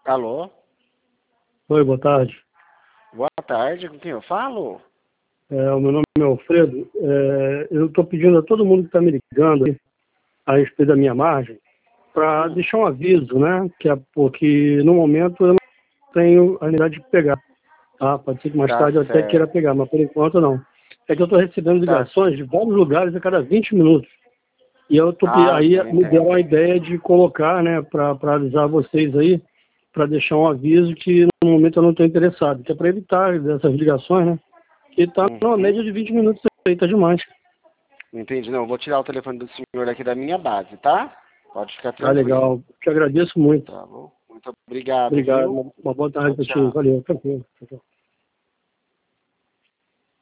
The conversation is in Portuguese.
Alô? Oi, boa tarde. Boa tarde, com quem eu falo? O meu nome é Alfredo. Eu estou pedindo a todo mundo que está me ligando aí, a respeito da minha margem para deixar um aviso, né? Porque no momento eu não tenho a unidade de pegar. Tá? Pode ser que mais Tá tarde eu até queira certo. pegar, mas por enquanto não. É que eu estou recebendo Tá. ligações de vários lugares a cada 20 minutos. E aí Eu me deram entendo. a ideia de colocar, né, para avisar vocês aí, para deixar um aviso que no momento eu não estou interessado, que é para evitar dessas ligações, né? Que tá numa Uhum. média de 20 minutos aí, tá demais. Entendi. Não, eu vou tirar o telefone do senhor aqui da minha base, tá? Pode ficar Tá tranquilo. legal. Te agradeço muito. Tá bom? Muito obrigado, Obrigado. viu? Uma boa tarde Tchau, para ti. tchau. Valeu. Tranquilo. Tchau, tchau.